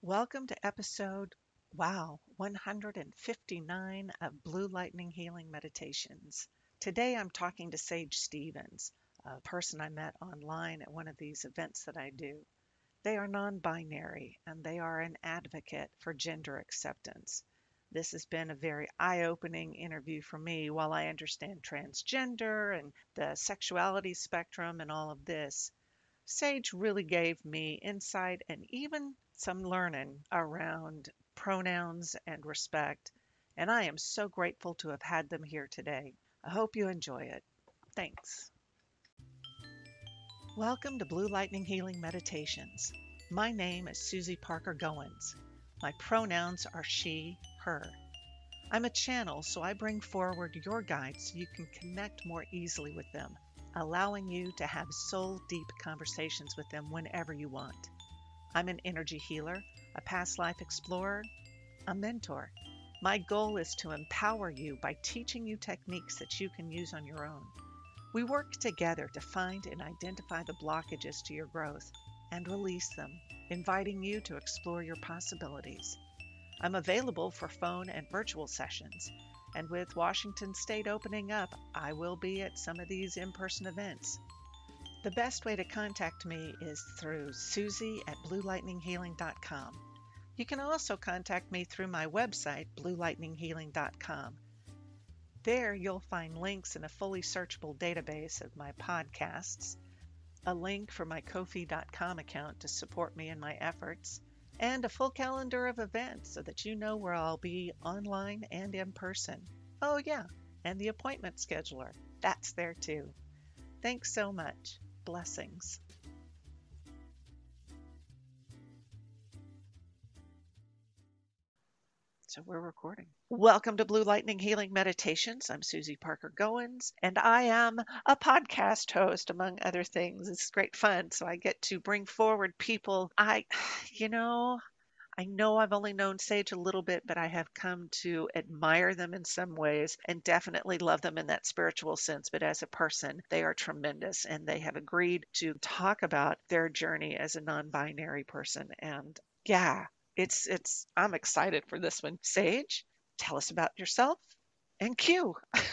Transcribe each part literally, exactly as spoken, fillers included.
Welcome to episode, wow, one hundred fifty-nine of Blue Lightning Healing Meditations. Today I'm talking to Sage Stevens, a person I met online at one of these events that I do. They are non-binary and they are an advocate for gender acceptance. This has been a very eye-opening interview for me. While I understand transgender and the sexuality spectrum and all of this, Sage really gave me insight and even some learning around pronouns and respect, and I am so grateful to have had them here today. I hope you enjoy it. Thanks. Welcome to Blue Lightning Healing Meditations. My name is Susie Parker Goins. My pronouns are she, her. I'm a channel, so I bring forward your guides so you can connect more easily with them, allowing you to have soul-deep conversations with them whenever you want. I'm an energy healer, a past life explorer, a mentor. My goal is to empower you by teaching you techniques that you can use on your own. We work together to find and identify the blockages to your growth and release them, inviting you to explore your possibilities. I'm available for phone and virtual sessions, and with Washington State opening up, I will be at some of these in-person events. The best way to contact me is through Susie at blue lightning healing dot com. You can also contact me through my website, blue lightning healing dot com. There you'll find links in a fully searchable database of my podcasts, a link for my ko fi dot com account to support me in my efforts, and a full calendar of events so that you know where I'll be online and in person. Oh yeah, and the appointment scheduler. That's there too. Thanks so much. Blessings. So we're recording. Welcome to Blue Lightning Healing Meditations. I'm Susie Parker Goins, and I am a podcast host, among other things. It's great fun. So I get to bring forward people I, you know, I know I've only known Sage a little bit, but I have come to admire them in some ways and definitely love them in that spiritual sense. But as a person, they are tremendous, and they have agreed to talk about their journey as a non-binary person. And yeah, it's it's I'm excited for this one. Sage, tell us about yourself and Q.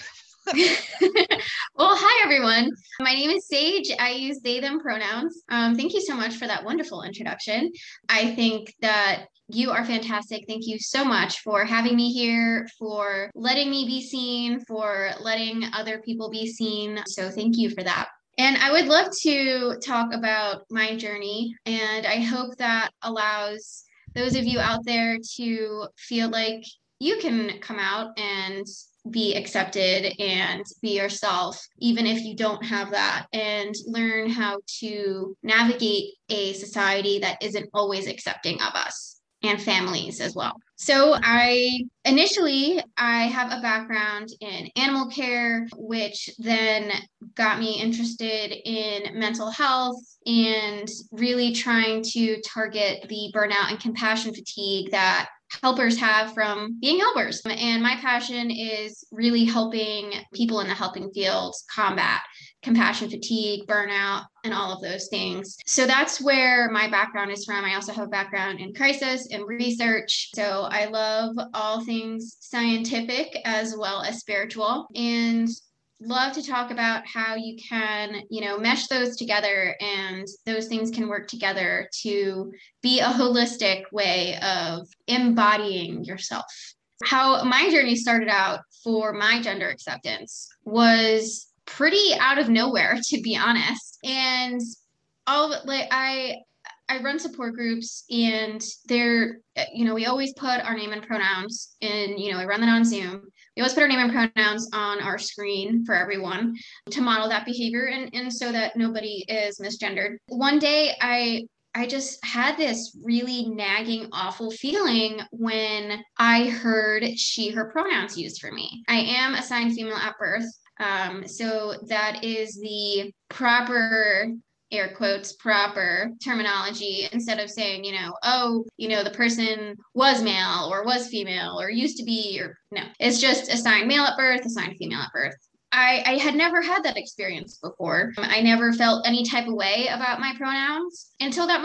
Well, hi everyone. My name is Sage. I use they, them pronouns. Um, thank you so much for that wonderful introduction. I think that you are fantastic. Thank you so much for having me here, for letting me be seen, for letting other people be seen. So thank you for that. And I would love to talk about my journey, and I hope that allows those of you out there to feel like you can come out and be accepted and be yourself, even if you don't have that, and learn how to navigate a society that isn't always accepting of us, and families as well. So I initially, I have a background in animal care, which then got me interested in mental health and really trying to target the burnout and compassion fatigue that helpers have from being helpers. And my passion is really helping people in the helping fields combat compassion fatigue, burnout, and all of those things. So that's where my background is from. I also have a background in crisis and research. So I love all things scientific as well as spiritual, and love to talk about how you can, you know, mesh those together, and those things can work together to be a holistic way of embodying yourself. How my journey started out for my gender acceptance was pretty out of nowhere, to be honest. And all of it, like I I run support groups, and they're, you know, we always put our name and pronouns in, you know, I run that on Zoom. We always put our name and pronouns on our screen for everyone to model that behavior, and, and so that nobody is misgendered. One day I I just had this really nagging, awful feeling when I heard she, her pronouns used for me. I am assigned female at birth. Um, so that is the proper, air quotes, proper terminology, instead of saying, you know, oh, you know, the person was male or was female or used to be, or no, it's just assigned male at birth, assigned female at birth. I, I had never had that experience before. I never felt any type of way about my pronouns until that moment.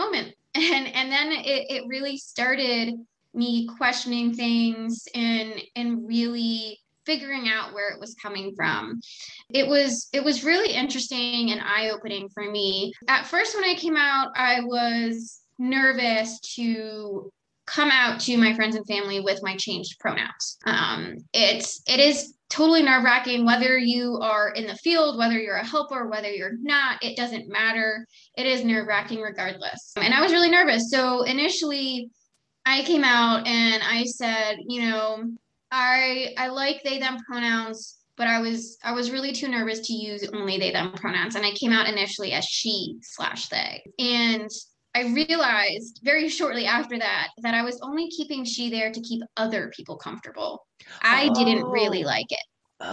and and then it, it really started me questioning things and and really figuring out where it was coming from. It was it was really interesting and eye-opening for me. At first, when I came out, I was nervous to come out to my friends and family with my changed pronouns. Um, it's it is totally nerve-wracking whether you are in the field, whether you're a helper, whether you're not. It doesn't matter. It is nerve-wracking regardless. And I was really nervous. So initially, I came out and I said, you know, I I like they them pronouns, but I was I was really too nervous to use only they them pronouns, and I came out initially as she slash they. And I realized very shortly after that that I was only keeping she there to keep other people comfortable. I didn't really Oh, like it.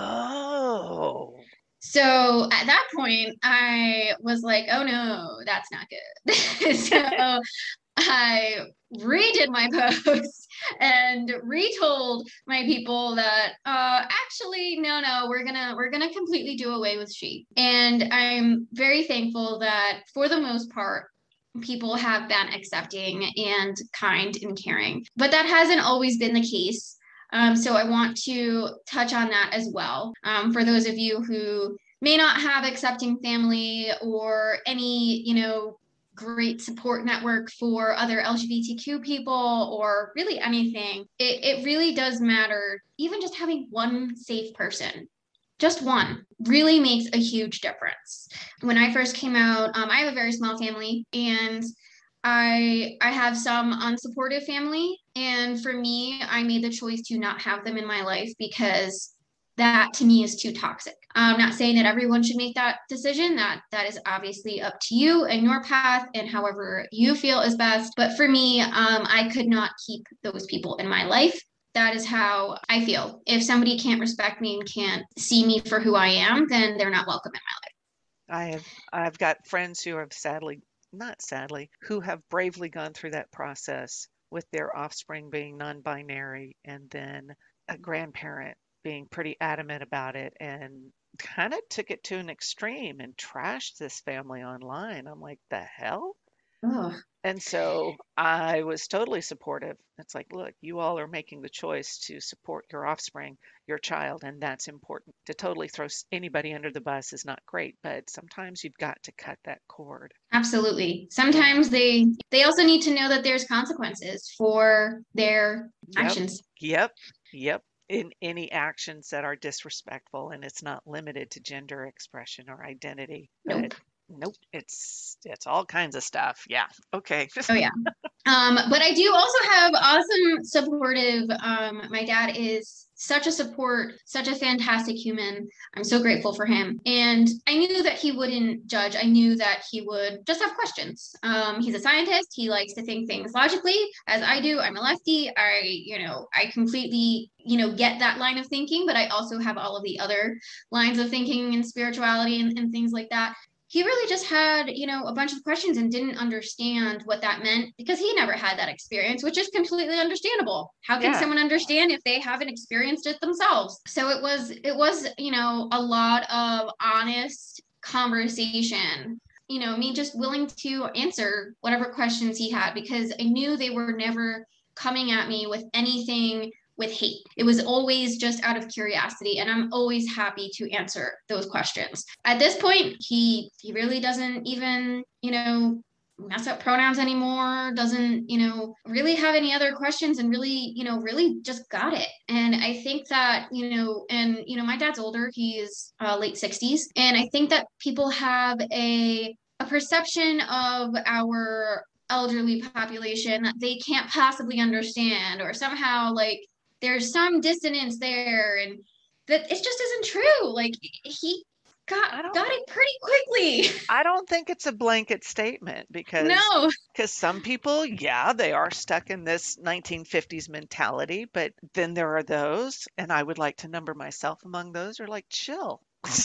oh, So at that point, I was like, oh no, that's not good. So I redid my post and retold my people that uh actually no no we're gonna we're gonna completely do away with she. And I'm very thankful that for the most part people have been accepting and kind and caring, but that hasn't always been the case. Um, so I want to touch on that as well, um, for those of you who may not have accepting family or any, you know, great support network for other L G B T Q people or really anything. It, it really does matter. Even just having one safe person, just one, really makes a huge difference. When I first came out, um, I have a very small family, and I I have some unsupportive family, and for me, I made the choice to not have them in my life because that to me is too toxic. I'm not saying that everyone should make that decision. That that is obviously up to you and your path and however you feel is best. But for me, um, I could not keep those people in my life. That is how I feel. If somebody can't respect me and can't see me for who I am, then they're not welcome in I have I've got friends who have sadly, not sadly, who have bravely gone through that process with their offspring being non-binary and then a grandparent being pretty adamant about it and kind of took it to an extreme and trashed this family online. I'm like, the hell? my life. And so I was totally supportive. It's like, look, you all are making the choice to support your offspring, your child, and that's important. To totally throw s- anybody under the bus is not great, but sometimes you've got to cut that cord. Absolutely. Yeah. Sometimes they they also need to know that there's consequences for their Yep. actions. Yep. Yep. In any actions that are disrespectful, and it's not limited to gender expression or identity, but Nope. nope, it's it's all kinds of stuff. Yeah. Okay. Oh yeah. Um, but I do also have awesome supportive. Um, my dad is such a support, such a fantastic human. I'm so grateful for him. And I knew that he wouldn't judge. I knew that he would just have questions. Um, he's a scientist. He likes to think things logically, as I do. I'm a lefty. I, you know, I completely, you know, get that line of thinking, but I also have all of the other lines of thinking and spirituality and, and things like that. He really just had, you know, a bunch of questions and didn't understand what that meant because he never had that experience, which is completely understandable. How can Yeah. someone understand if they haven't experienced it themselves? So it was, it was, you know, a lot of honest conversation. You know, me just willing to answer whatever questions he had because I knew they were never coming at me with anything with hate. It was always just out of curiosity, and I'm always happy to answer those questions. At this point, he he really doesn't even, you know, mess up pronouns anymore, doesn't, you know, really have any other questions and really, you know, really just got it. And I think that, you know, and you know, my dad's older, he is uh, late sixties, and I think that people have a a perception of our elderly population that they can't possibly understand or somehow like there's some dissonance there and that it just isn't true. Like he got I don't got it pretty quickly. I don't think it's a blanket statement because No. because some people, yeah, they are stuck in this nineteen fifties mentality, but then there are those, and I would like to number myself among those, are like, chill.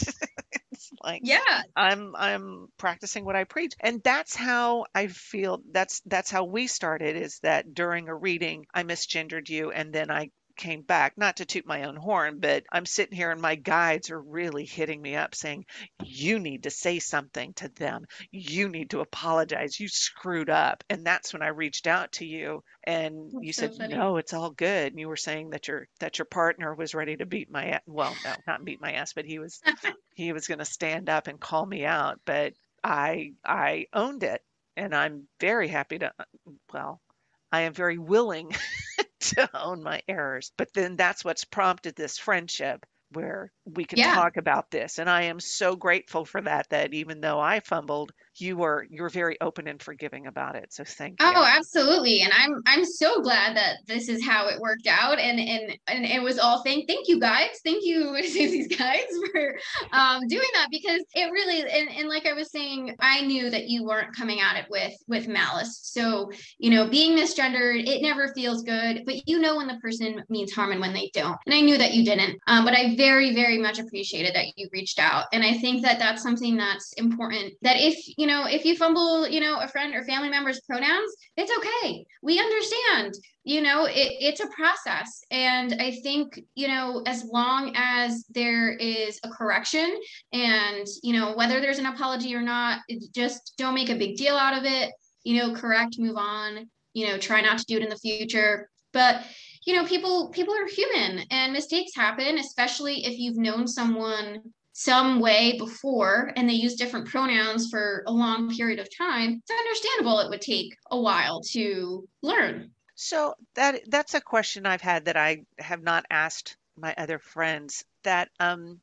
It's like Yeah. I'm I'm practicing what I preach. And that's how I feel that's that's how we started is that during a reading I misgendered you and then I came back, not to toot my own horn, but I'm sitting here and my guides are really hitting me up saying, you need to say something to them. You need to apologize. You screwed up. And that's when I reached out to you and you That's so said, funny. no, it's all good. And you were saying that your that your partner was ready to beat my a- well, no, not beat my ass, but he was he was going to stand up and call me out. But I I owned it and I'm very happy to well, I am very willing to own my errors. But then that's what's prompted this friendship where we can Yeah. talk about this. And I am so grateful for that, that even though I fumbled, you were you're very open and forgiving about it. So thank you. Oh, absolutely. And I'm I'm so glad that this is how it worked out. And and and it was all thank thank you guys. Thank you, these guys, for um doing that, because it really, and, and like I was saying, I knew that you weren't coming at it with with malice. So, you know, being misgendered, it never feels good, but you know when the person means harm and when they don't. And I knew that you didn't. Um, but I very, very much appreciated that you reached out. And I think that that's something that's important, that if, you know, if you fumble, you know, a friend or family member's pronouns, it's okay. We understand. You know, it, it's a process. And I think, you know, as long as there is a correction and, you know, whether there's an apology or not, just don't make a big deal out of it. You know, correct, move on, you know, try not to do it in the future. But, you know, people people are human and mistakes happen, especially if you've known someone some way before and they use different pronouns for a long period of time. It's understandable it would take a while to learn. So that that's a question I've had that I have not asked my other friends, that um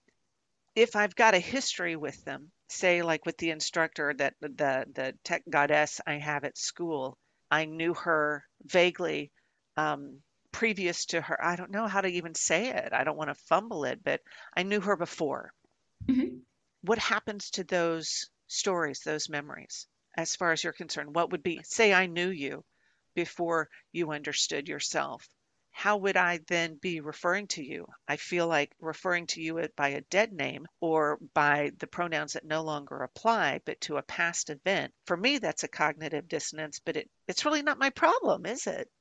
if I've got a history with them, say like with the instructor, that the the tech goddess I have at school, I knew her vaguely um, previous to her. I don't know how to even say it. I don't want to fumble it, but I knew her before. Mhm. What happens to those stories, those memories, as far as you're concerned? What would be, say I knew you before you understood yourself? How would I then be referring to you? I feel like referring to you by a dead name or by the pronouns that no longer apply, but to a past event. For me, that's a cognitive dissonance, but it, it's really not my problem, is it?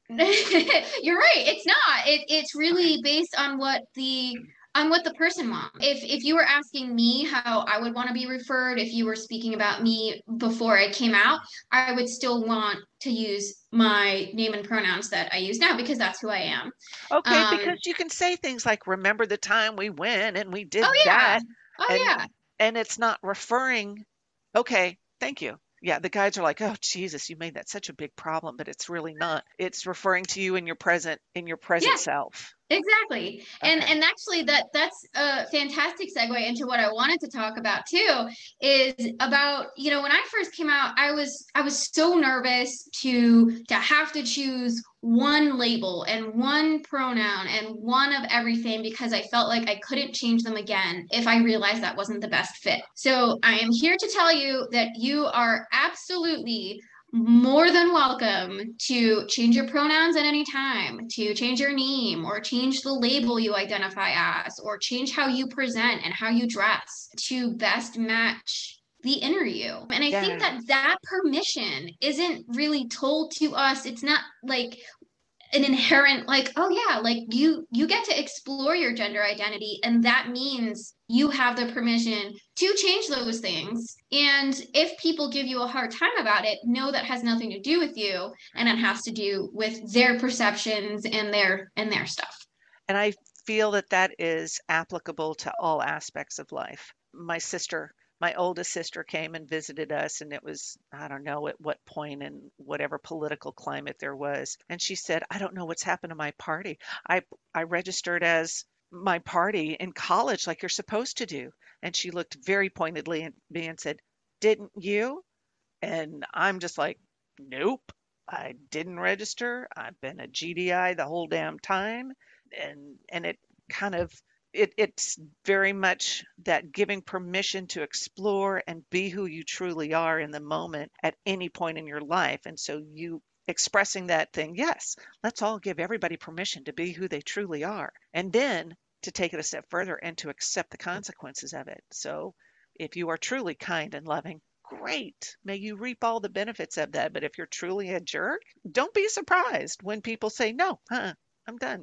You're right. It's not. It, it's Okay. really based on what the on what the person wants. If if you were asking me how I would want to be referred, if you were speaking about me before I came out, I would still want to use my name and pronouns that I use now, because that's who I am. Okay, Um, because you can say things like, remember the time we went and we oh did yeah. that, Oh and yeah. and it's not referring. Okay, thank you. Yeah, the guides are like, oh Jesus, you made that such a big problem, but it's really not. It's referring to you in your present in your present Yeah. self. Exactly. And Okay. and actually that that's a fantastic segue into what I wanted to talk about too, is about, you know, when I first came out, I was I was so nervous to to have to choose one label and one pronoun and one of everything, because I felt like I couldn't change them again if I realized that wasn't the best fit. So I am here to tell you that you are absolutely more than welcome to change your pronouns at any time, to change your name or change the label you identify as, or change how you present and how you dress to best match the inner you. And I think Yeah. that that permission isn't really told to us. It's not like an inherent, like, oh yeah, like you you get to explore your gender identity, and that means you have the permission to change those things. And if people give you a hard time about it, know that has nothing to do with you, and it has to do with their perceptions and their and their stuff. And I feel that that is applicable to all aspects of life. My sister, my oldest sister came and visited us, and it was, I don't know at what point in whatever political climate there was. And she said, I don't know what's happened to my party. I, I registered as my party in college like you're supposed to do. And she looked very pointedly at me and said, didn't you? And I'm just like, nope, I didn't register. I've been a G D I the whole damn time. And and it kind of it, it's very much that giving permission to explore and be who you truly are in the moment at any point in your life. And so you expressing that thing, yes, let's all give everybody permission to be who they truly are. And then to take it a step further and to accept the consequences of it. So if you are truly kind and loving, great. May you reap all the benefits of that. But if you're truly a jerk, don't be surprised when people say, no, huh, I'm done.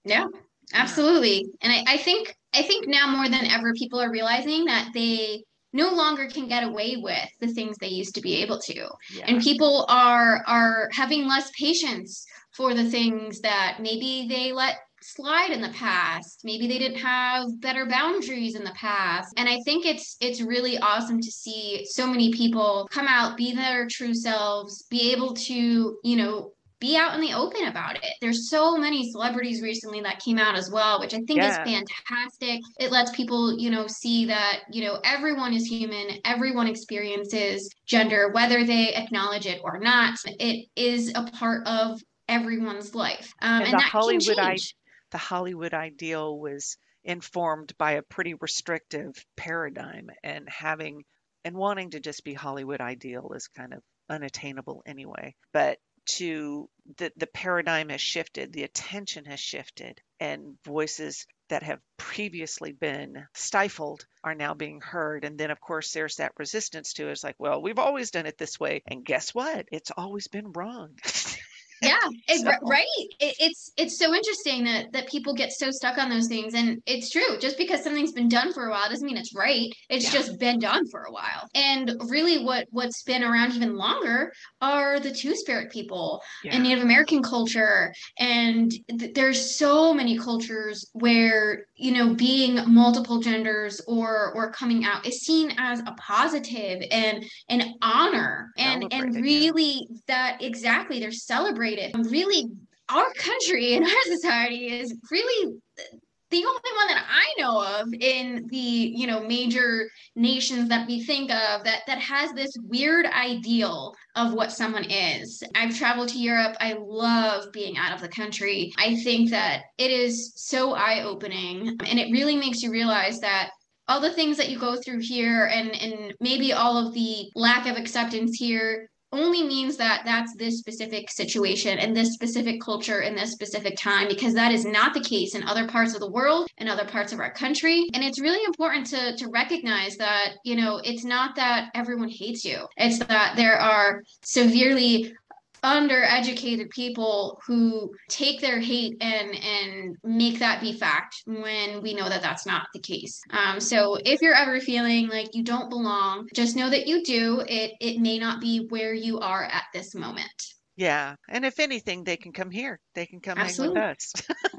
Yeah, Yeah. absolutely. And I, I think I think now more than ever, people are realizing that they no longer can get away with the things they used to be able to. Yeah. And people are are having less patience for the things that maybe they let slide in the past. Maybe they didn't have better boundaries in the past. And I think it's it's really awesome to see so many people come out, be their true selves, be able to, you know, be out in the open about it. There's so many celebrities recently that came out as well, which I think is Yeah. fantastic. It lets people, you know, see that, you know, everyone is human, everyone experiences gender, whether they acknowledge it or not. It is a part of everyone's life. Um, And and the that can Hollywood I change. the Hollywood ideal was informed by a pretty restrictive paradigm, and having and wanting to just be Hollywood ideal is kind of unattainable anyway. But to the the paradigm has shifted, the attention has shifted, and voices that have previously been stifled are now being heard. And then of course there's that resistance to it. It's like, well, we've always done it this way, and guess what? It's always been wrong. Yeah, it, So right. It, it's it's so interesting that that people get so stuck on those things, and it's true. Just because something's been done for a while doesn't mean it's right. It's yeah, just been done for a while. And really, what what's been around even longer are the Two Spirit people in yeah. Native American culture, and th- there's so many cultures where you know being multiple genders or or coming out is seen as a positive and an honor, and and Celebrated, yeah. really that exactly they're celebrated. Really, our country and our society is really the only one that I know of in the you know major nations that we think of that that has this weird ideal of what someone is. I've traveled to Europe. I love being out of the country. I think that it is so eye-opening, and it really makes you realize that all the things that you go through here and and maybe all of the lack of acceptance here only means that that's this specific situation and this specific culture in this specific time, because that is not the case in other parts of the world and other parts of our country. And it's really important to to recognize that, you know, it's not that everyone hates you. It's that there are severely undereducated people who take their hate and and make that be fact when we know that that's not the case. Um, so if you're ever feeling like you don't belong, just know that you do. It it may not be where you are at this moment. Yeah. And if anything, they can come here. They can come hang with Absolutely. us.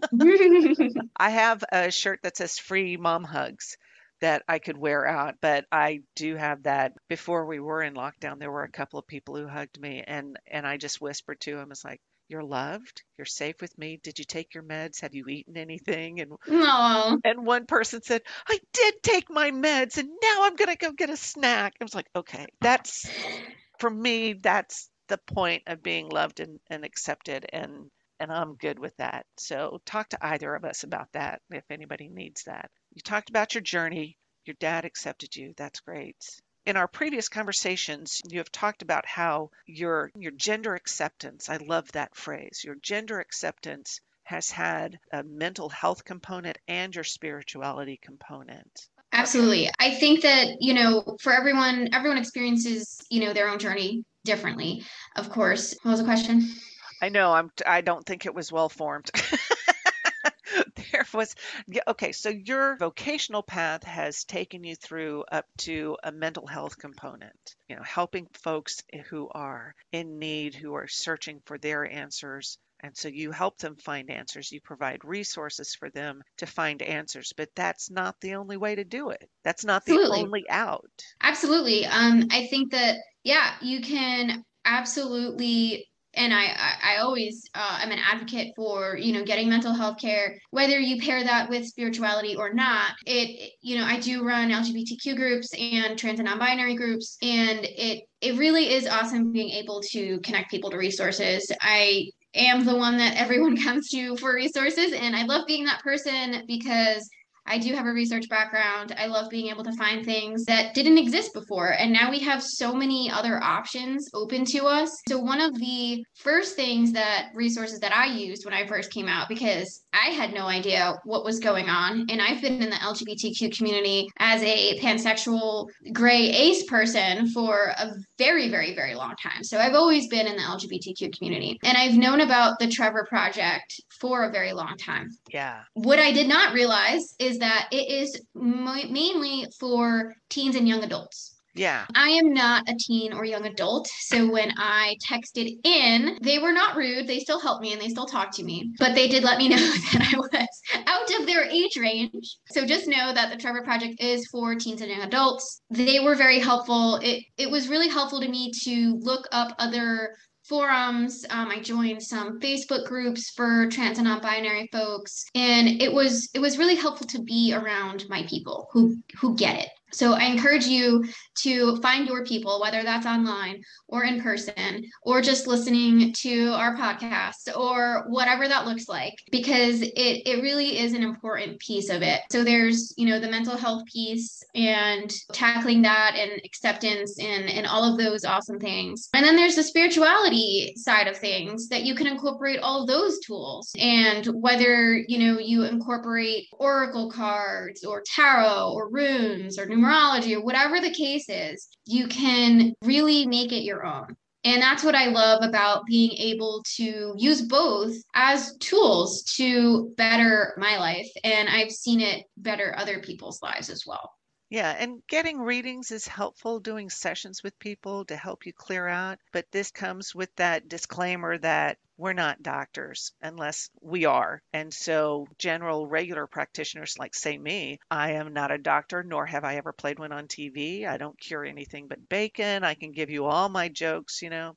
I have a shirt that says free mom hugs that I could wear out, but I do have that. Before we were in lockdown, there were a couple of people who hugged me, and and I just whispered to him, it's like, "You're loved. You're safe with me. Did you take your meds? Have you eaten anything?" And No. and one person said, "I did take my meds, and now I'm gonna go get a snack." I was like, "Okay, that's for me, that's the point of being loved and, and accepted, and and I'm good with that." So talk to either of us about that if anybody needs that. You talked about your journey. Your dad accepted you. That's great. In our previous conversations, you have talked about how your your gender acceptance, I love that phrase. Your gender acceptance has had a mental health component and your spirituality component. Okay. Absolutely. I think that, you know, for everyone, everyone experiences, you know, their own journey differently. Of course. What was the question? I know I'm I don't think it was well formed. There was, yeah, okay, so your vocational path has taken you through up to a mental health component, you know, helping folks who are in need, who are searching for their answers. And so you help them find answers. You provide resources for them to find answers, but that's not the only way to do it. That's not the Absolutely. only out. Absolutely. Um, I think that, yeah, you can absolutely, and I, I, I always uh, am an advocate for, you know, getting mental health care, whether you pair that with spirituality or not. It, you know, I do run L G B T Q groups and trans and non-binary groups, and it, it really is awesome being able to connect people to resources. I am the one that everyone comes to for resources, and I love being that person because I do have a research background. I love being able to find things that didn't exist before. And now we have so many other options open to us. So one of the first things that resources that I used when I first came out, because I had no idea what was going on. And I've been in the L G B T Q community as a pansexual gray ace person for a very, very, very long time. So I've always been in the L G B T Q community. And I've known about the Trevor Project for a very long time. Yeah. What I did not realize is that it is m- mainly for teens and young adults. Yeah. I am not a teen or young adult. So when I texted in, they were not rude. They still helped me and they still talked to me, but they did let me know that I was out of their age range. So just know that the Trevor Project is for teens and young adults. They were very helpful. It, it was really helpful to me to look up other forums. Um, I joined some Facebook groups for trans and non-binary folks, and it was it was really helpful to be around my people who who get it. So I encourage you to find your people, whether that's online or in person, or just listening to our podcast or whatever that looks like, because it, it really is an important piece of it. So there's, you know, the mental health piece and tackling that and acceptance and, and all of those awesome things. And then there's the spirituality side of things that you can incorporate all of those tools. And whether, you know, you incorporate oracle cards or tarot or runes or numerology or whatever the case is, you can really make it your own. And that's what I love about being able to use both as tools to better my life. And I've seen it better other people's lives as well. Yeah, and getting readings is helpful, doing sessions with people to help you clear out. But this comes with that disclaimer that we're not doctors unless we are. And so, general, regular practitioners like, say, me, I am not a doctor, nor have I ever played one on T V. I don't cure anything but bacon. I can give you all my jokes, you know,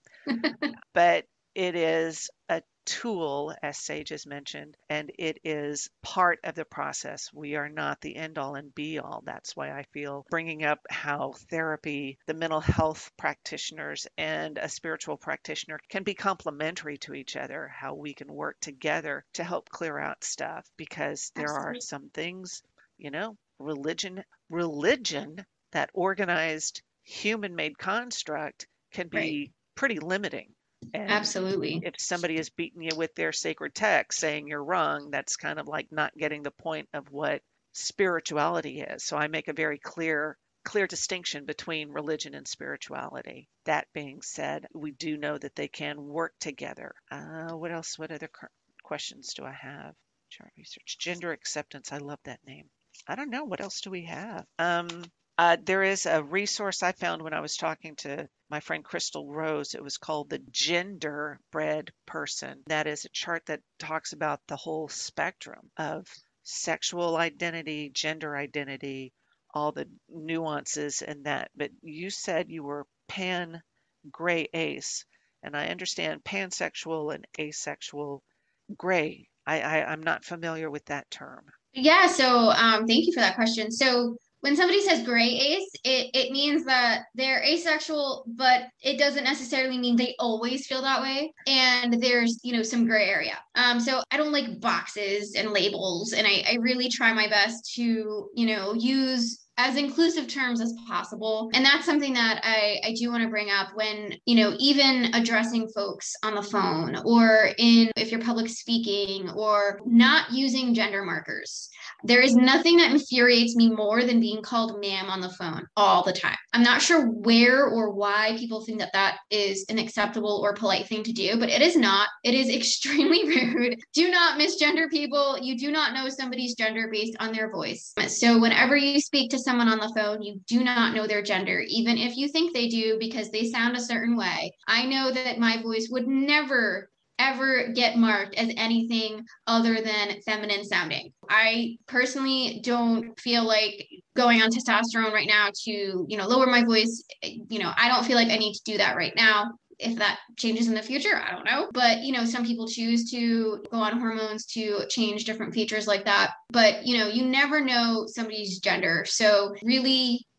but it is a tool, as Sage has mentioned, and it is part of the process. We are not the end all and be all. That's why I feel bringing up how therapy, the mental health practitioners, and a spiritual practitioner can be complementary to each other, how we can work together to help clear out stuff, because there are Absolutely. some things, you know, religion, religion, that organized human made construct can Right. be pretty limiting. And Absolutely. if somebody is beating you with their sacred text saying you're wrong, that's kind of like not getting the point of what spirituality is. So I make a very clear clear distinction between religion and spirituality. That being said, we do know that they can work together. Uh, what else? What other cur- questions do I have? Chart research, gender acceptance. I love that name. I don't know. What else do we have? Um, uh, there is a resource I found when I was talking to my friend Crystal Rose. It was called the Gender Bread Person. That is a chart that talks about the whole spectrum of sexual identity, gender identity, all the nuances in that. But you said you were pan gray ace, and I understand pansexual and asexual gray. I, I, I'm not familiar with that term. Yeah, so um, thank you for that question. So when somebody says gray ace, it, it means that they're asexual, but it doesn't necessarily mean they always feel that way. And there's, you know, some gray area. Um, so I don't like boxes and labels, and I, I really try my best to, you know, use as inclusive terms as possible. And that's something that I, I do want to bring up when, you know, even addressing folks on the phone or in if you're public speaking or not using gender markers. There is nothing that infuriates me more than being called ma'am on the phone all the time. I'm not sure where or why people think that that is an acceptable or polite thing to do, but it is not. It is extremely rude. Do not misgender people. You do not know somebody's gender based on their voice. So whenever you speak to someone on the phone, you do not know their gender, even if you think they do because they sound a certain way. I know that my voice would never ever get marked as anything other than feminine sounding. I personally don't feel like going on testosterone right now to, you know, lower my voice. You know, I don't feel like I need to do that right now. If that changes in the future, I don't know. But, you know, some people choose to go on hormones to change different features like that. But, you know, you never know somebody's gender. So really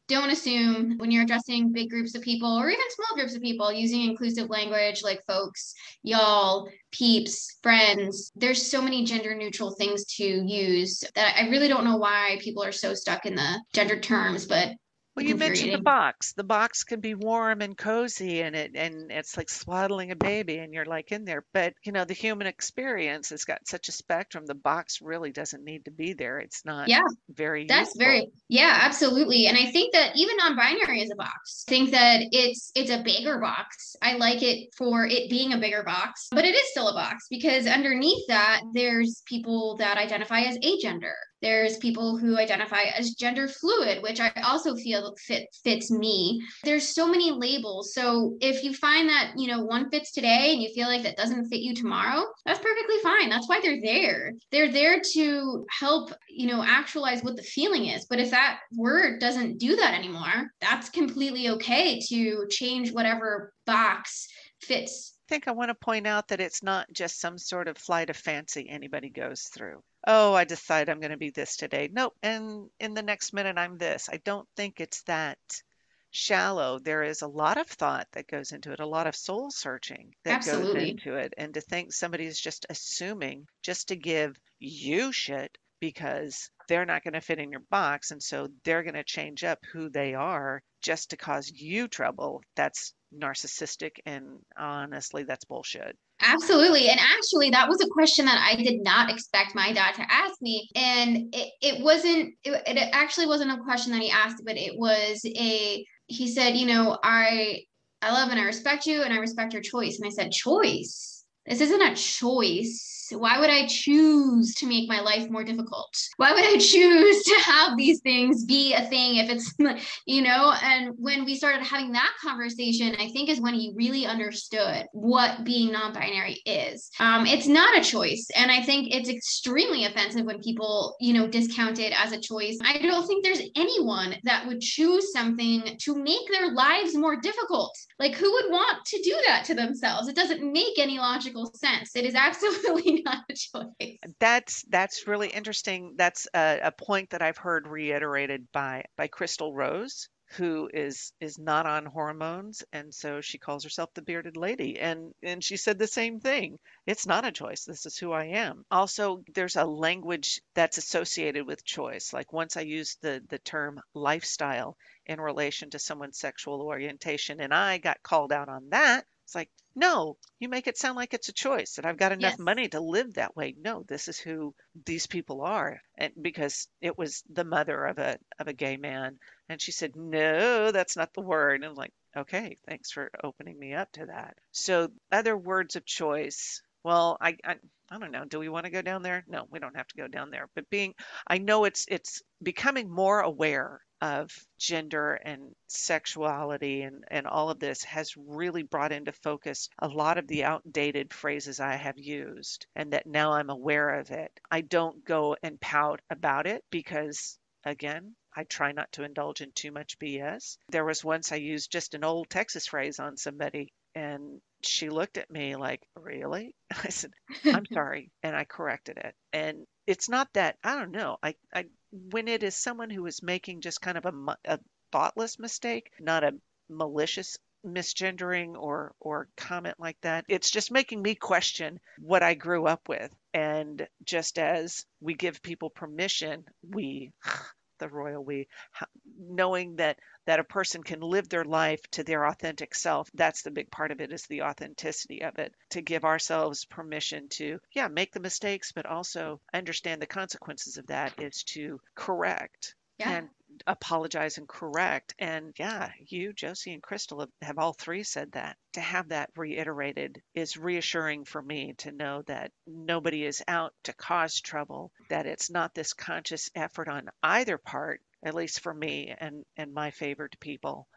don't assume when you're addressing big groups of people or even small groups of people using inclusive language like folks, y'all, peeps, friends. There's so many gender neutral things to use that I really don't know why people are so stuck in the gender terms, but Well, it's you mentioned the infuriating. box. The box can be warm and cozy and it and it's like swaddling a baby and you're like in there. But, you know, the human experience has got such a spectrum. The box really doesn't need to be there. It's not Yeah. very That's useful. very, yeah, absolutely. And I think that even non-binary is a box. I think that it's it's a bigger box. I like it for it being a bigger box, but it is still a box because underneath that there's people that identify as agender. There's people who identify as gender fluid, which I also feel fit fits me. There's so many labels. So if you find that, you know, one fits today and you feel like that doesn't fit you tomorrow, that's perfectly fine. That's why they're there. They're there to help, you know, actualize what the feeling is. But if that word doesn't do that anymore, that's completely okay to change whatever box fits. I think I want to point out that it's not just some sort of flight of fancy anybody goes through. Oh, I decide I'm going to be this today. Nope. And in the next minute, I'm this. I don't think it's that shallow. There is a lot of thought that goes into it, a lot of soul searching that goes Absolutely. into it. And to think somebody's just assuming just to give you shit because they're not going to fit in your box. And so they're going to change up who they are just to cause you trouble. That's narcissistic. And honestly, that's bullshit. Absolutely. And actually, that was a question that I did not expect my dad to ask me. And it, it wasn't, it, it actually wasn't a question that he asked, but it was a, he said, you know, I, I love and I respect you and I respect your choice. And I said, choice? This isn't a choice. Why would I choose to make my life more difficult? Why would I choose to have these things be a thing if it's, you know? And when we started having that conversation, I think is when he really understood what being non-binary is. Um, it's not a choice. And I think it's extremely offensive when people, you know, discount it as a choice. I don't think there's anyone that would choose something to make their lives more difficult. Like, who would want to do that to themselves? It doesn't make any logical sense. It is absolutely not a choice. That's that's really interesting. That's a, a point that I've heard reiterated by by Crystal Rose, who is is not on hormones, and so she calls herself the bearded lady. And and she said the same thing. It's not a choice. This is who I am. Also, there's a language that's associated with choice. Like once I used the the term lifestyle in relation to someone's sexual orientation, and I got called out on that. It's like, no, you make it sound like it's a choice that I've got enough Yes. money to live that way. No, this is who these people are. And because it was the mother of a of a gay man, and she said, "No, that's not the word." And I'm like, "Okay, thanks for opening me up to that." So, other words of choice. Well, I I, I don't know. Do we want to go down there? No, we don't have to go down there. But being, I know it's it's becoming more aware of gender and sexuality and, and all of this has really brought into focus a lot of the outdated phrases I have used, and that now I'm aware of it. I don't go and pout about it because, again, I try not to indulge in too much B S. There was once I used just an old Texas phrase on somebody, and she looked at me like, "Really?" I said, "I'm sorry," and I corrected it. And it's not that, I don't know. I, I when it is someone who is making just kind of a, mu- a thoughtless mistake, not a malicious misgendering or or comment like that, it's just making me question what I grew up with. And just as we give people permission, we the royal we, ho- knowing that that a person can live their life to their authentic self, that's the big part of it, is the authenticity of it, to give ourselves permission to, yeah, make the mistakes, but also understand the consequences of that is to correct Yeah. and apologize and correct. And yeah, you, Josie, and Crystal have, have all three said that. To have that reiterated is reassuring for me, to know that nobody is out to cause trouble, that it's not this conscious effort on either part, at least for me and and my favored people,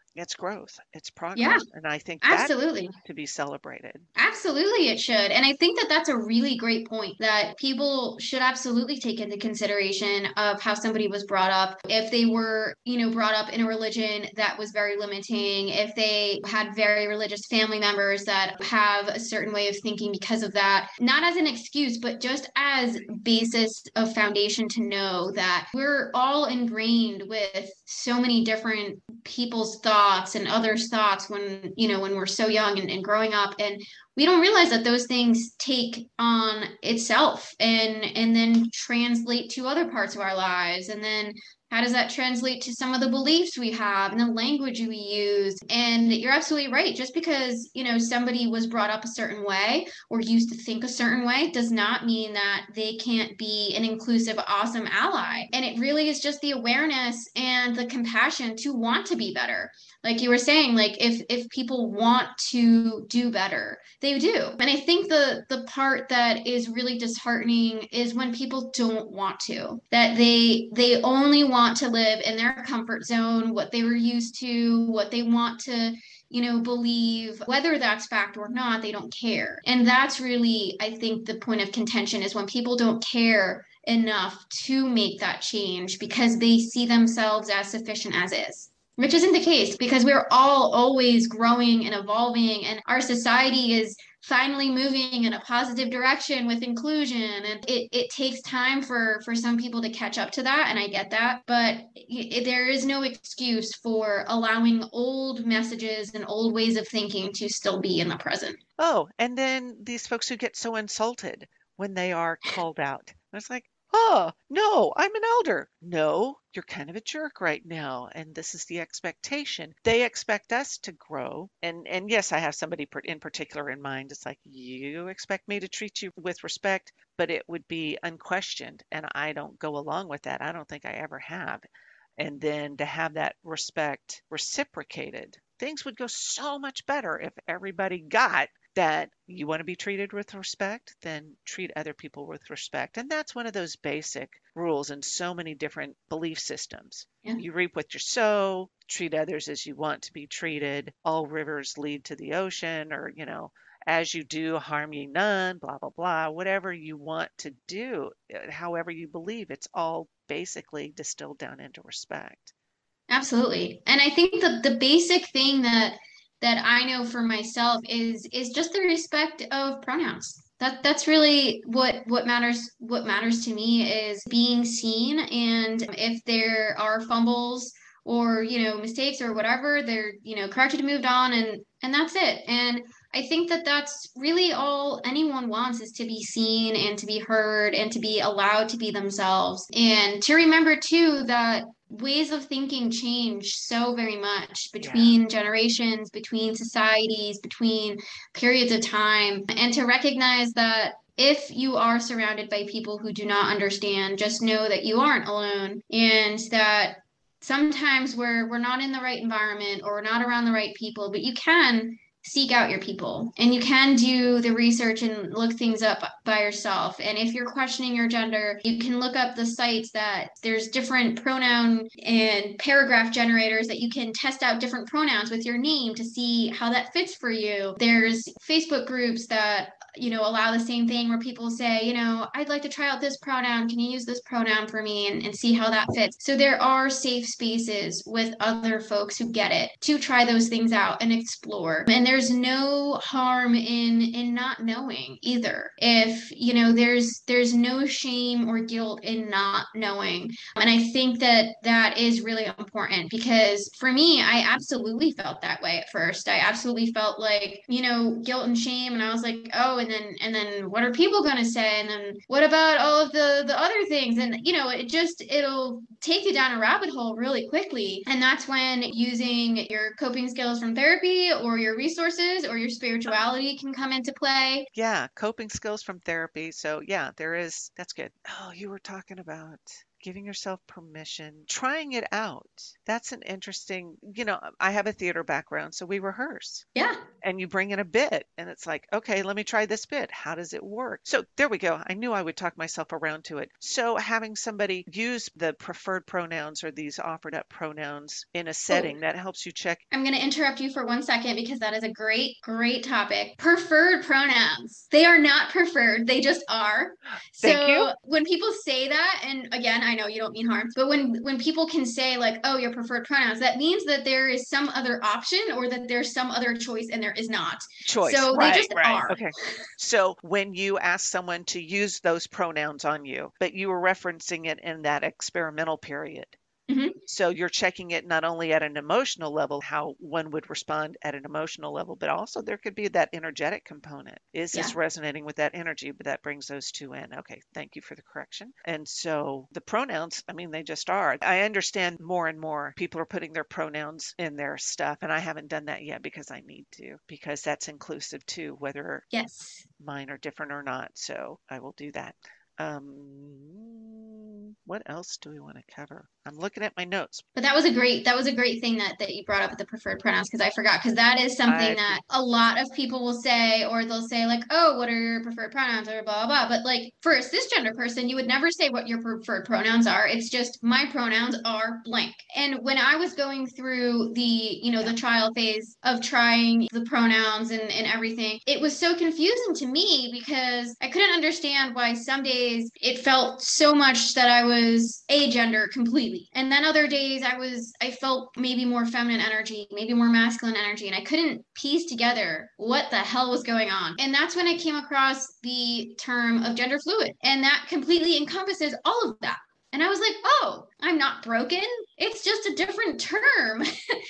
It's growth, it's Yeah, progress. And I think that's absolutely. to be celebrated. Absolutely, it should. And I think that that's a really great point that people should absolutely take into consideration of how somebody was brought up. If they were, you know, brought up in a religion that was very limiting, if they had very religious family members that have a certain way of thinking because of that, not as an excuse, but just as basis of foundation to know that we're all ingrained with so many different people's thoughts and others' thoughts when, you know, when we're so young and, and growing up. And we don't realize that those things take on itself and and then translate to other parts of our lives, and then how does that translate to some of the beliefs we have and the language we use? And you're absolutely right. Just because, you know, somebody was brought up a certain way or used to think a certain way does not mean that they can't be an inclusive, awesome ally. And it really is just the awareness and the compassion to want to be better. Like you were saying, like if if people want to do better, they do. And I think the the part that is really disheartening is when people don't want to, that they they only want to live in their comfort zone, what they were used to, what they want to, you know, believe, whether that's fact or not, they don't care. And that's really, I think, the point of contention is when people don't care enough to make that change because they see themselves as sufficient as is, which isn't the case because we're all always growing and evolving, and our society is finally moving in a positive direction with inclusion, and it, it takes time for for some people to catch up to that, and I get that, but it, there is no excuse for allowing old messages and old ways of thinking to still be in the present. Oh, and then these folks who get so insulted when they are called out. I was like, oh, no, I'm an elder. No, you're kind of a jerk right now. And this is the expectation. They expect us to grow. And and yes, I have somebody in particular in mind. It's like, you expect me to treat you with respect, but it would be unquestioned. And I don't go along with that. I don't think I ever have. And then to have that respect reciprocated, things would go so much better if everybody got that you want to be treated with respect, then treat other people with respect. And that's one of those basic rules in so many different belief systems. Yeah. You reap what you sow, treat others as you want to be treated. All rivers lead to the ocean, or, you know, as you do, harm ye none, blah, blah, blah. Whatever you want to do, however you believe, it's all basically distilled down into respect. Absolutely. And I think that the basic thing that that I know for myself is is just the respect of pronouns. That that's really what what matters what matters to me is being seen, and if there are fumbles or, you know, mistakes or whatever, they're, you know, corrected, moved on, and and that's it. And I think that that's really all anyone wants is to be seen and to be heard and to be allowed to be themselves, and to remember too that ways of thinking change so very much Yeah. between generations, between societies, between periods of time, and to recognize that if you are surrounded by people who do not understand, just know that you aren't alone, and that sometimes we're we're not in the right environment or we're not around the right people, but you can seek out your people and you can do the research and look things up by yourself. And if you're questioning your gender, you can look up the sites that there's different pronoun and paragraph generators that you can test out different pronouns with your name to see how that fits for you. There's Facebook groups that, you know, allow the same thing where people say, you know, I'd like to try out this pronoun. Can you use this pronoun for me, and, and see how that fits? So there are safe spaces with other folks who get it to try those things out and explore. And there's no harm in in not knowing either. If, you know, there's there's no shame or guilt in not knowing. And I think that that is really important because for me, I absolutely felt that way at first. I absolutely felt like, you know, guilt and shame. And I was like, oh, and then and then what are people going to say? And then what about all of the the other things? And, you know, it just it'll take you down a rabbit hole really quickly. And that's when using your coping skills from therapy or your resources or your spirituality can come into play. Yeah, coping skills from therapy. So, yeah, there is, that's good. Oh, you were talking about giving yourself permission, trying it out. That's an interesting, you know, I have a theater background, so we rehearse. Yeah. and you bring in a bit and it's like, okay, let me try this bit. How does it work? So there we go. I knew I would talk myself around to it. So having somebody use the preferred pronouns or these offered up pronouns in a setting Oh, that helps you check. I'm going to interrupt you for one second because that is a great, great topic. Preferred pronouns. They are not preferred, they just are. Thank you. So when people say that, and again, I know you don't mean harm, but when when people can say like, oh, your preferred pronouns, that means that there is some other option or that there's some other choice and there is not. Choice. So they Right, just right. are. Okay. So when you ask someone to use those pronouns on you, but you were referencing it in that experimental period. Mhm. So you're checking it not only at an emotional level, how one would respond at an emotional level, but also there could be that energetic component. Is Yeah. this resonating with that energy? But that brings those two in. Okay, thank you for the correction. And so the pronouns, I mean, they just are. I understand more and more people are putting their pronouns in their stuff, and I haven't done that yet because I need to, because that's inclusive too, whether Yes. mine are different or not. So I will do that. Um, what else do we want to cover? I'm looking at my notes. But that was a great that was a great thing that that you brought up with the preferred pronouns because I forgot because that is I something that a lot of people will say or they'll say like, oh, what are your preferred pronouns or blah blah blah. But like for a cisgender person, you would never say what your preferred pronouns are. It's just my pronouns are blank. And when I was going through the you know yeah. the trial phase of trying the pronouns and and everything, it was so confusing to me because I couldn't understand why some days it felt so much that I was agender completely, and then other days I was I felt maybe more feminine energy, maybe more masculine energy, and I couldn't piece together what the hell was going on. And that's when I came across the term of gender fluid, and that completely encompasses all of that. And I was like, oh, I'm not broken. It's just a different term.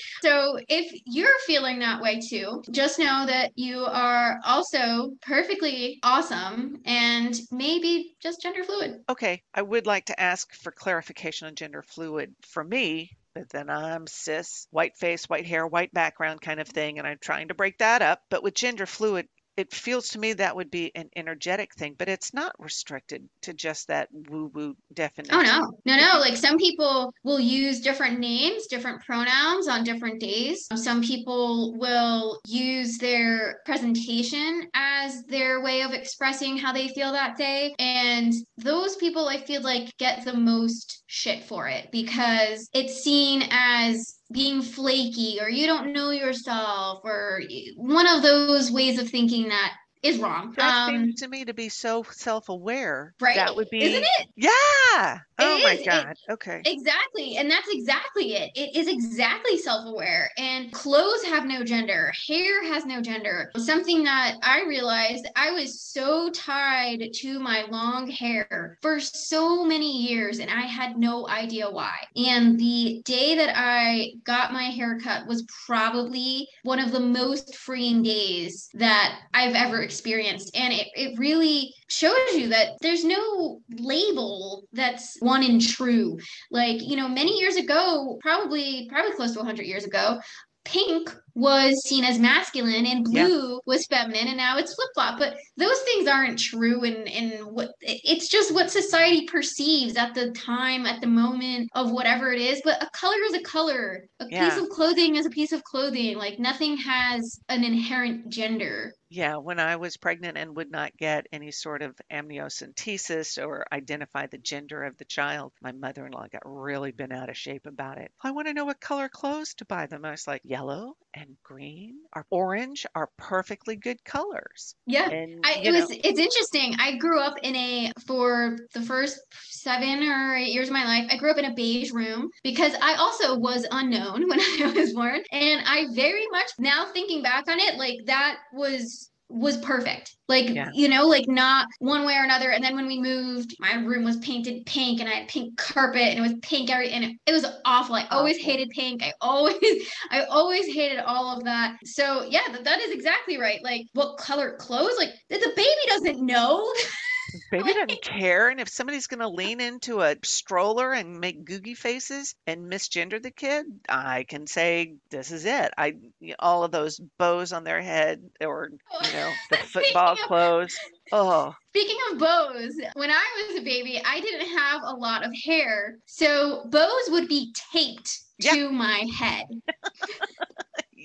So if you're feeling that way too, just know that you are also perfectly awesome and maybe just gender fluid. Okay. I would like to ask for clarification on gender fluid for me, but then I'm cis, white face, white hair, white background kind of thing, and I'm trying to break that up. But with gender fluid, it feels to me that would be an energetic thing, but it's not restricted to just that woo-woo Oh definition. no, no, Could no. you? Like some people will use different names, different pronouns on different days. Some people will use their presentation as their way of expressing how they feel that day. And those people, I feel like, get the most shit for it because it's seen as being flaky or you don't know yourself or one of those ways of thinking that is wrong. That seems Um, to me to be so self-aware. right? That would Isn't be, it? yeah. It Oh my is. It God. Okay. Exactly. And that's exactly it. It is exactly self aware. And clothes have no gender, hair has no gender. Something that I realized I was so tied to my long hair for so many years, and I had no idea why. And the day that I got my hair cut was probably one of the most freeing days that I've ever experienced. And it, it really shows you that there's no label that's one and true. Like, you know, many years ago, probably probably close to one hundred years ago, pink was seen as masculine and Yeah. blue was feminine, and now it's flip-flop. But those things aren't true, and and what it's just what society perceives at the time, at the moment of whatever it is. But a color is a color, a piece Yeah. of clothing is a piece of clothing. Like nothing has an inherent gender. Yeah, when I was pregnant and would not get any sort of amniocentesis or identify the gender of the child, my mother-in-law got really bent out of shape about it. I want to know what color clothes to buy them. I was like, yellow and green or orange are perfectly good colors. Yeah. And, I it you was know, it's interesting. I grew up in a for the first seven or eight years of my life, I grew up in a beige room because I also was unknown when I was born. And I very much now thinking back on it, like that was was perfect. Like, yeah, you know, like not one way or another. And then when we moved, my room was painted pink and I had pink carpet and it was pink every and it, it was awful. I always awful. hated pink. I always I always hated all of that. So yeah, that, that is exactly right. Like what color clothes? Like the baby doesn't know. Baby doesn't Like, care. And if somebody's going to lean into a stroller and make googie faces and misgender the kid, I can say, this is it. I, all of those bows on their head or, you know, the speaking football of clothes. Oh, speaking of bows, when I was a baby, I didn't have a lot of hair, so bows would be taped yeah, to my head. yeah.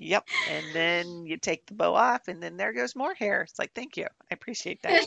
Yep. And then you take the bow off, and then there goes more hair. It's like, thank you. I appreciate that.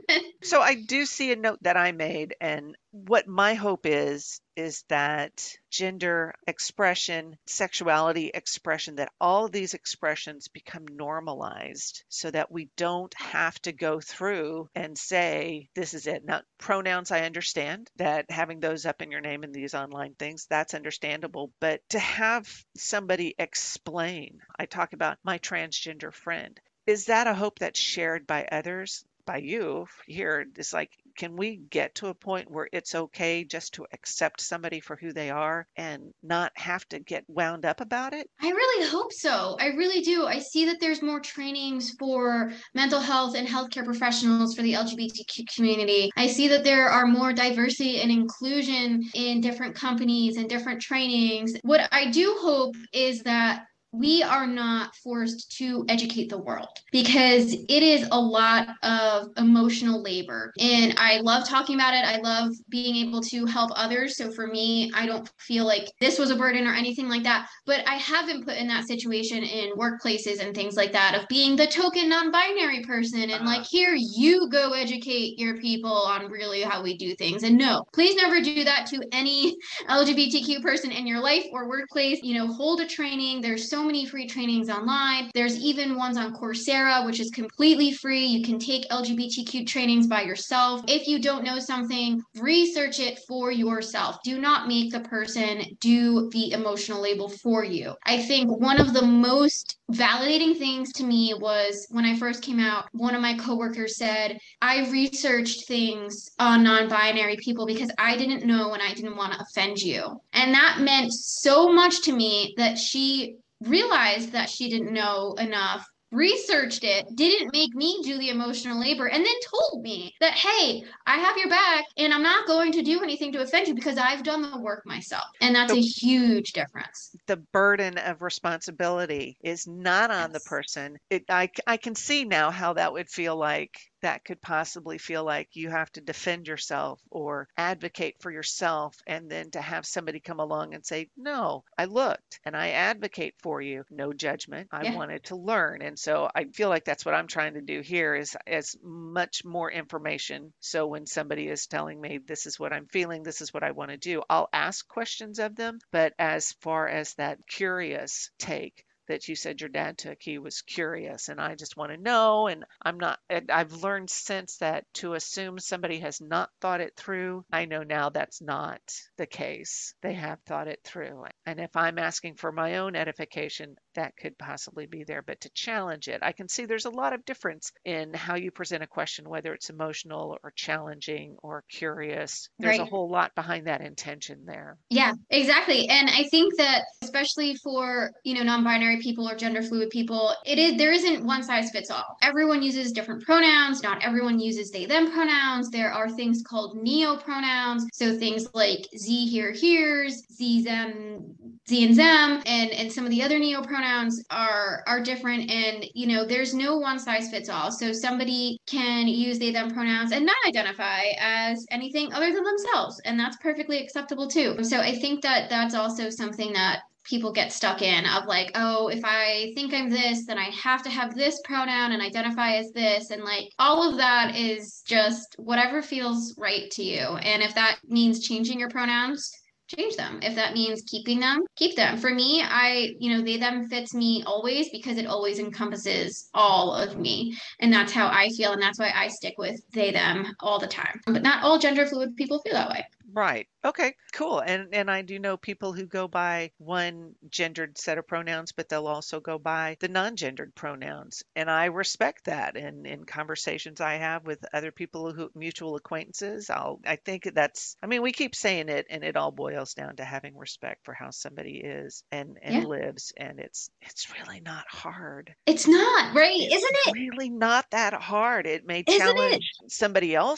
So I do see a note that I made, and what my hope is, is that gender expression, sexuality expression, that all of these expressions become normalized so that we don't have to go through and say, this is it. Now, pronouns, I understand that having those up in your name in these online things, that's understandable. But to have somebody explain, I talk about my transgender friend, is that a hope that's shared by others? By you here, it's like, can we get to a point where it's okay just to accept somebody for who they are and not have to get wound up about it? I really hope so. I really do. I see that there's more trainings for mental health and healthcare professionals for the L G B T Q community. I see that there are more diversity and inclusion in different companies and different trainings. What I do hope is that we are not forced to educate the world, because it is a lot of emotional labor. And I love talking about it. I love being able to help others. So for me, I don't feel like this was a burden or anything like that. But I have been put in that situation in workplaces and things like that, of being the token non-binary person and Uh, like, here, you go educate your people on really how we do things. And no, please never do that to any L G B T Q person in your life or workplace. You know, hold a training. There's so many free trainings online. There's even ones on Coursera, which is completely free. You can take L G B T Q trainings by yourself. If you don't know something, research it for yourself. Do not make the person do the emotional label for you. I think one of the most validating things to me was when I first came out, one of my coworkers said, I researched things on non-binary people because I didn't know and I didn't want to offend you. And that meant so much to me, that she realized that she didn't know enough, researched it, didn't make me do the emotional labor, and then told me that, hey, I have your back and I'm not going to do anything to offend you because I've done the work myself. And that's so a huge difference. the burden of responsibility is not on the Yes. person. It, I, I can see now how that would feel like. That could possibly feel like you have to defend yourself or advocate for yourself, and then to have somebody come along and say, no, I looked and I advocate for you. No judgment. I Yeah. wanted to learn. And so I feel like that's what I'm trying to do here, is as much more information. So when somebody is telling me, this is what I'm feeling, this is what I want to do, I'll ask questions of them. But as far as that curious take that you said your dad took, he was curious, and I just want to know. And I'm not, and I've learned since that to assume somebody has not thought it through. I know now that's not the case. They have thought it through. And if I'm asking for my own edification, that could possibly be there. But to challenge it, I can see there's a lot of difference in how you present a question, whether it's emotional or challenging or curious. There's a Right. whole lot behind that intention there. Yeah, exactly. And I think that especially for, you know, non-binary people or gender fluid people, it is there isn't one size fits all. Everyone uses different pronouns. Not everyone uses they them pronouns. There are things called neo pronouns. So things like z here here's, z them z and them, and and some of the other neo pronouns are are different. And you know, there's no one size fits all. So somebody can use they them pronouns and not identify as anything other than themselves, and that's perfectly acceptable too. So I think that that's also something that people get stuck in, of like, oh, if I think I'm this, then I have to have this pronoun and identify as this. And like, all of that is just whatever feels right to you. And if that means changing your pronouns, change them. If that means keeping them, keep them. For me, I, you know, they, them fits me always, because it always encompasses all of me. And that's how I feel. And that's why I stick with they, them all the time. But not all gender fluid people feel that way. Right. Okay, cool. And and I do know people who go by one gendered set of pronouns, but they'll also go by the non-gendered pronouns. And I respect that. And in conversations I have with other people who mutual acquaintances, I'll I think that's I mean, we keep saying it, and it all boils down to having respect for how somebody is and and Yeah. lives. And it's it's really not hard. It's not, right? It's Isn't it? really not that hard. It may Isn't it? challenge somebody else's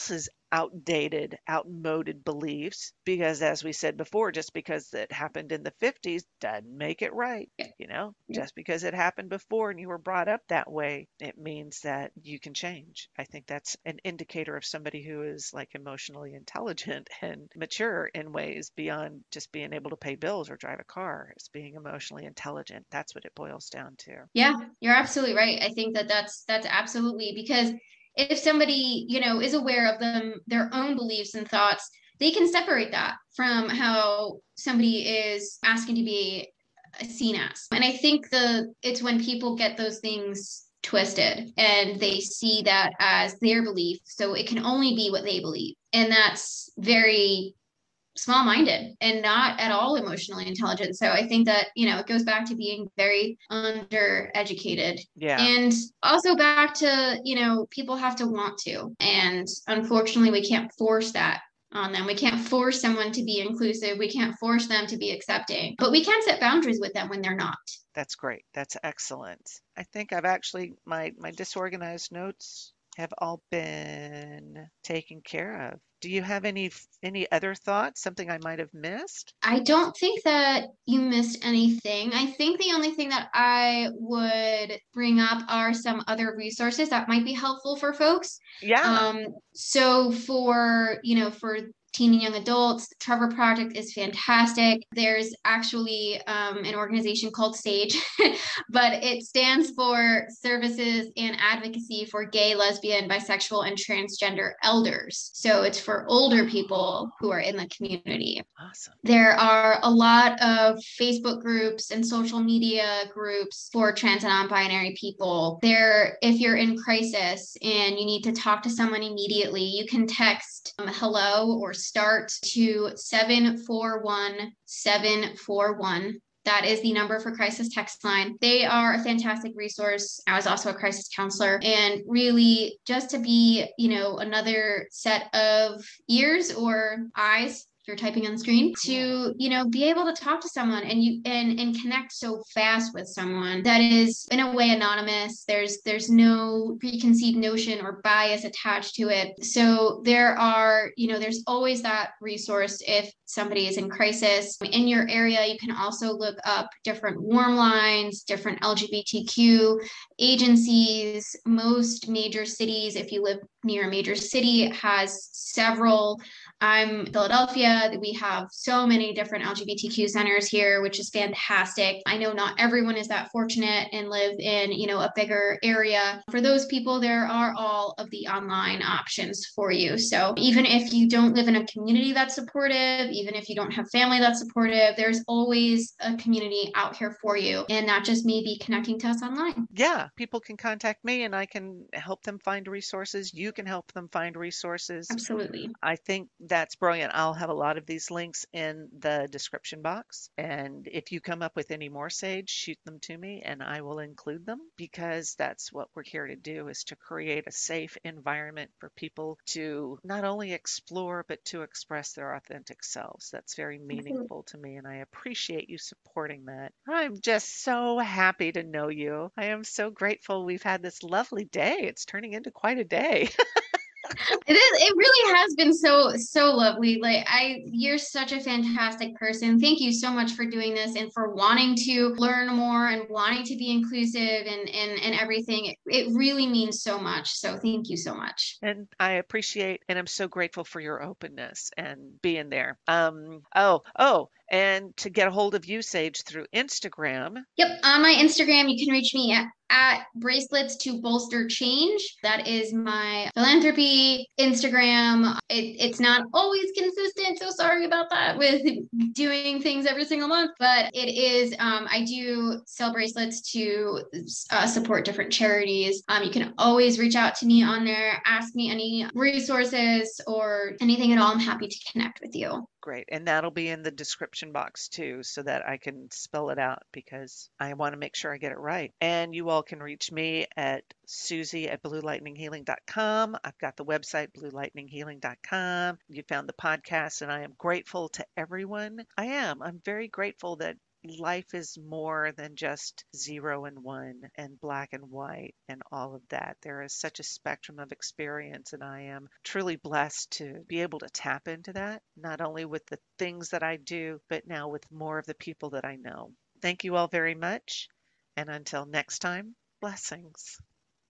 outdated, outmoded beliefs because, as we said before, just because it happened in the fifties doesn't make it right. Yeah. You know, Yeah. just because it happened before and you were brought up that way, it means that you can change. I think that's an indicator of somebody who is like emotionally intelligent and mature in ways beyond just being able to pay bills or drive a car. It's being emotionally intelligent. That's what it boils down to. Yeah, you're absolutely right. I think that that's that's absolutely because if somebody, you know, is aware of them, their own beliefs and thoughts, they can separate that from how somebody is asking to be seen as. And I think the it's when people get those things twisted and they see that as their belief, so it can only be what they believe. And that's very small minded and not at all emotionally intelligent. So I think that, you know, it goes back to being very undereducated. Yeah. And also back to, you know, people have to want to. And unfortunately, we can't force that on them. We can't force someone to be inclusive. We can't force them to be accepting, but we can set boundaries with them when they're not. That's great. That's excellent. I think I've actually, my, my disorganized notes have all been taken care of. Do you have any any other thoughts? Something I might have missed? I don't think that you missed anything. I think the only thing that I would bring up are some other resources that might be helpful for folks. Yeah. Um, so for, you know, for teen and young adults, the Trevor Project is fantastic. There's actually um, an organization called SAGE, but it stands for Services and Advocacy for Gay, Lesbian, Bisexual, and Transgender Elders. So it's for older people who are in the community. Awesome. There are a lot of Facebook groups and social media groups for trans and non-binary people. There, if you're in crisis and you need to talk to someone immediately, you can text um, hello or start to seven four one seven four one. That is the number for crisis text line. They are a fantastic resource. I was also a crisis counselor, and really just to be, you know, another set of ears or eyes, if you're typing on the screen, to, you know, be able to talk to someone and you and and connect so fast with someone that is in a way anonymous. There's there's no preconceived notion or bias attached to it. So there are, you know, there's always that resource if somebody is in crisis. In your area, you can also look up different warm lines, different L G B T Q agencies. Most major cities, if you live near a major city, has several. I'm in Philadelphia. We have so many different L G B T Q centers here, which is fantastic. I know not everyone is that fortunate and live in, you know, a bigger area. For those people, there are all of the online options for you. So even if you don't live in a community that's supportive, even if you don't have family that's supportive, there's always a community out here for you. And not just maybe connecting to us online. Yeah, people can contact me and I can help them find resources. You can help them find resources. Absolutely. I think that's brilliant. I'll have a lot of these links in the description box. And if you come up with any more, Sage, shoot them to me and I will include them because that's what we're here to do, is to create a safe environment for people to not only explore, but to express their authentic selves. That's very meaningful to me and I appreciate you supporting that. I'm just so happy to know you. I am so grateful we've had this lovely day. It's turning into quite a day. It is, it really has been so, so lovely. Like I, you're such a fantastic person. Thank you so much for doing this and for wanting to learn more and wanting to be inclusive and, and, and everything. It, it really means so much. So thank you so much. And I appreciate and I'm so grateful for your openness and being there. Um, oh, oh, and to get a hold of you, Sage, through Instagram. Yep. On my Instagram, you can reach me at, at bracelets to bolster change. That is my philanthropy Instagram. It, it's not always consistent. So sorry about that with doing things every single month, but it is, um, I do sell bracelets to uh, support different charities. Um, you can always reach out to me on there, ask me any resources or anything at all. I'm happy to connect with you. Great. And that'll be in the description box too, so that I can spell it out because I want to make sure I get it right. And you all can reach me at Susie at blue lightning healing dot com. I've got the website, blue lightning healing dot com. You found the podcast, and I am grateful to everyone. I am. I'm very grateful that life is more than just zero and one and black and white and all of that. There is such a spectrum of experience, and I am truly blessed to be able to tap into that, not only with the things that I do, but now with more of the people that I know. Thank you all very much. And until next time, blessings.